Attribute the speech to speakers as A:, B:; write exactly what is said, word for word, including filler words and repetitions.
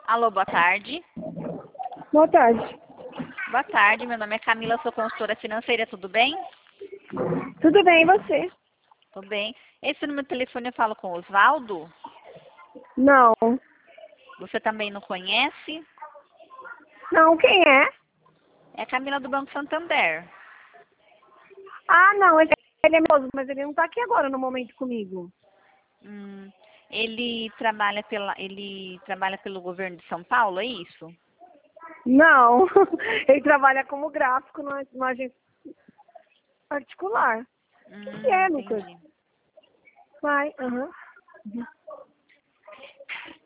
A: Alô, boa tarde.
B: Boa tarde.
A: Boa tarde, meu nome é Camila, sou consultora financeira, tudo bem?
B: Tudo bem, e você?
A: Tudo bem. Esse número de telefone eu falo com o Osvaldo?
B: Não.
A: Você também não conhece?
B: Não, quem é?
A: É a Camila do Banco Santander.
B: Ah, não, ele ele é meu esposo, mas ele não tá aqui agora no momento comigo.
A: Hum, ele trabalha pela, ele trabalha pelo governo de São Paulo, é isso?
B: Não, ele trabalha como gráfico numa, numa agência particular.
A: Hum,
B: Que é, Lucas?
A: entendi.
B: Vai, aham.